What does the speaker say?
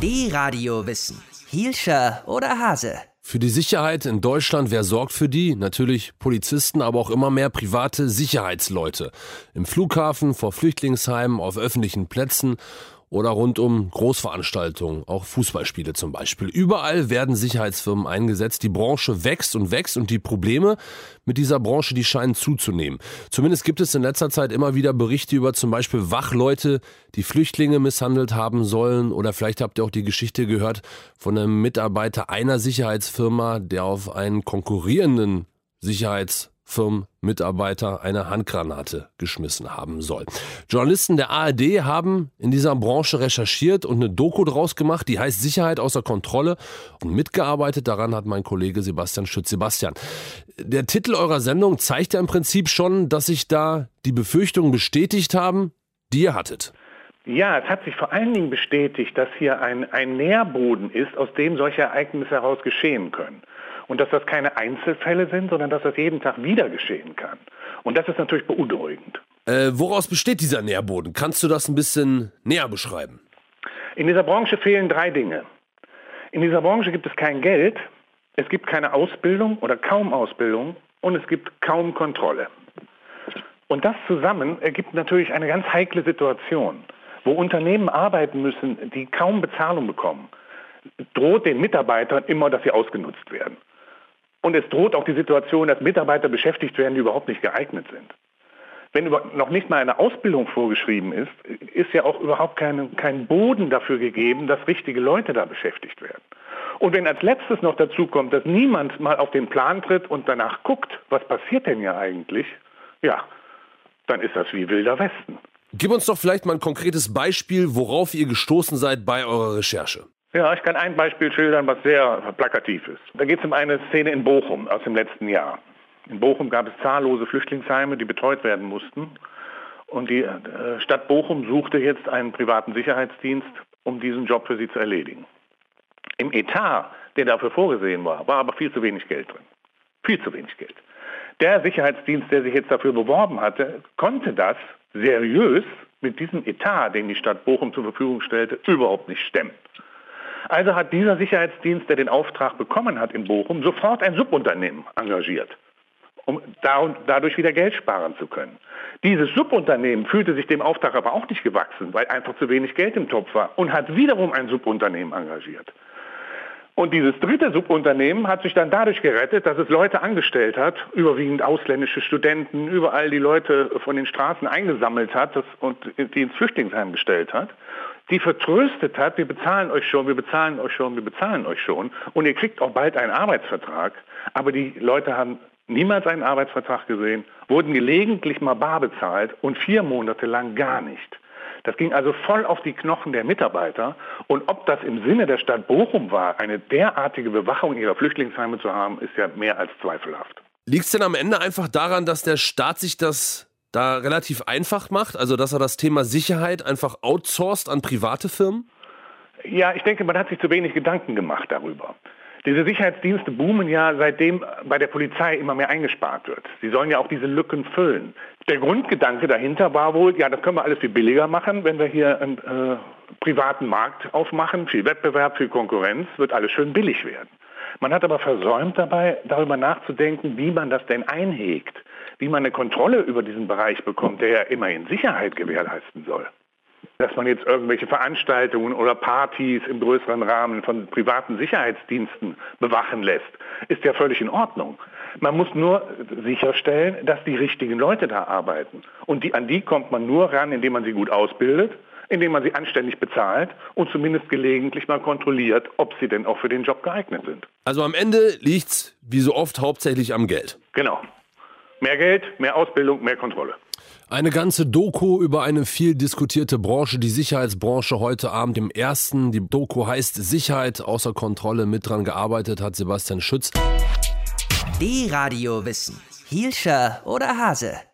D-Radio Wissen. Hielscher oder Hase? Für die Sicherheit in Deutschland, wer sorgt für die? Natürlich Polizisten, aber auch immer mehr private Sicherheitsleute. Im Flughafen, vor Flüchtlingsheimen, auf öffentlichen Plätzen oder rund um Großveranstaltungen, auch Fußballspiele zum Beispiel. Überall werden Sicherheitsfirmen eingesetzt. Die Branche wächst und die Probleme mit dieser Branche, die scheinen zuzunehmen. Zumindest gibt es in letzter Zeit immer wieder Berichte über zum Beispiel Wachleute, die Flüchtlinge misshandelt haben sollen. Oder vielleicht habt ihr auch die Geschichte gehört von einem Mitarbeiter einer Sicherheitsfirma, der auf einen konkurrierenden Sicherheitsfirmenmitarbeiter eine Handgranate geschmissen haben soll. Journalisten der ARD haben in dieser Branche recherchiert und eine Doku draus gemacht, die heißt Sicherheit außer Kontrolle. Und mitgearbeitet daran hat mein Kollege Sebastian Schütz. Sebastian, der Titel eurer Sendung zeigt ja im Prinzip schon, dass sich da die Befürchtungen bestätigt haben, die ihr hattet. Ja, es hat sich vor allen Dingen bestätigt, dass hier ein Nährboden ist, aus dem solche Ereignisse heraus geschehen können. Und dass das keine Einzelfälle sind, sondern dass das jeden Tag wieder geschehen kann. Und das ist natürlich beunruhigend. Woraus besteht dieser Nährboden? Kannst du das ein bisschen näher beschreiben? In dieser Branche fehlen 3 Dinge. In dieser Branche gibt es kein Geld, es gibt keine Ausbildung oder kaum Ausbildung und es gibt kaum Kontrolle. Und das zusammen ergibt natürlich eine ganz heikle Situation, wo Unternehmen arbeiten müssen, die kaum Bezahlung bekommen. Droht den Mitarbeitern immer, dass sie ausgenutzt werden. Und es droht auch die Situation, dass Mitarbeiter beschäftigt werden, die überhaupt nicht geeignet sind. Wenn noch nicht mal eine Ausbildung vorgeschrieben ist, ist ja auch überhaupt kein Boden dafür gegeben, dass richtige Leute da beschäftigt werden. Und wenn als letztes noch dazu kommt, dass niemand mal auf den Plan tritt und danach guckt, was passiert denn ja eigentlich, ja, dann ist das wie Wilder Westen. Gib uns doch vielleicht mal ein konkretes Beispiel, worauf ihr gestoßen seid bei eurer Recherche. Ja, ich kann ein Beispiel schildern, was sehr plakativ ist. Da geht es um eine Szene in Bochum aus dem letzten Jahr. In Bochum gab es zahllose Flüchtlingsheime, die betreut werden mussten. Und die Stadt Bochum suchte jetzt einen privaten Sicherheitsdienst, um diesen Job für sie zu erledigen. Im Etat, der dafür vorgesehen war aber viel zu wenig Geld drin. Viel zu wenig Geld. Der Sicherheitsdienst, der sich jetzt dafür beworben hatte, konnte das seriös mit diesem Etat, den die Stadt Bochum zur Verfügung stellte, überhaupt nicht stemmen. Also hat dieser Sicherheitsdienst, der den Auftrag bekommen hat in Bochum, sofort ein Subunternehmen engagiert, um dadurch wieder Geld sparen zu können. Dieses Subunternehmen fühlte sich dem Auftrag aber auch nicht gewachsen, weil einfach zu wenig Geld im Topf war und hat wiederum ein Subunternehmen engagiert. Und dieses dritte Subunternehmen hat sich dann dadurch gerettet, dass es Leute angestellt hat, überwiegend ausländische Studenten, überall die Leute von den Straßen eingesammelt hat und die ins Flüchtlingsheim gestellt hat, die vertröstet hat, wir bezahlen euch schon, wir bezahlen euch schon, wir bezahlen euch schon und ihr kriegt auch bald einen Arbeitsvertrag. Aber die Leute haben niemals einen Arbeitsvertrag gesehen, wurden gelegentlich mal bar bezahlt und 4 Monate lang gar nicht. Das ging also voll auf die Knochen der Mitarbeiter. Und ob das im Sinne der Stadt Bochum war, eine derartige Bewachung ihrer Flüchtlingsheime zu haben, ist ja mehr als zweifelhaft. Liegt es denn am Ende einfach daran, dass der Staat sich das da relativ einfach macht? Also dass er das Thema Sicherheit einfach outsourced an private Firmen? Ja, ich denke, man hat sich zu wenig Gedanken gemacht darüber. Diese Sicherheitsdienste boomen ja, seitdem bei der Polizei immer mehr eingespart wird. Sie sollen ja auch diese Lücken füllen. Der Grundgedanke dahinter war wohl, ja, das können wir alles viel billiger machen, wenn wir hier einen privaten Markt aufmachen, viel Wettbewerb, viel Konkurrenz, wird alles schön billig werden. Man hat aber versäumt dabei, darüber nachzudenken, wie man das denn einhegt, wie man eine Kontrolle über diesen Bereich bekommt, der ja immerhin Sicherheit gewährleisten soll. Dass man jetzt irgendwelche Veranstaltungen oder Partys im größeren Rahmen von privaten Sicherheitsdiensten bewachen lässt, ist ja völlig in Ordnung. Man muss nur sicherstellen, dass die richtigen Leute da arbeiten. Und an die kommt man nur ran, indem man sie gut ausbildet, indem man sie anständig bezahlt und zumindest gelegentlich mal kontrolliert, ob sie denn auch für den Job geeignet sind. Also am Ende liegt's, wie so oft, hauptsächlich am Geld. Genau. Mehr Geld, mehr Ausbildung, mehr Kontrolle. Eine ganze Doku über eine viel diskutierte Branche, die Sicherheitsbranche, heute Abend im Ersten. Die Doku heißt Sicherheit außer Kontrolle. Mit dran gearbeitet hat Sebastian Schütz. D-Radio Wissen. Hielscher oder Hase?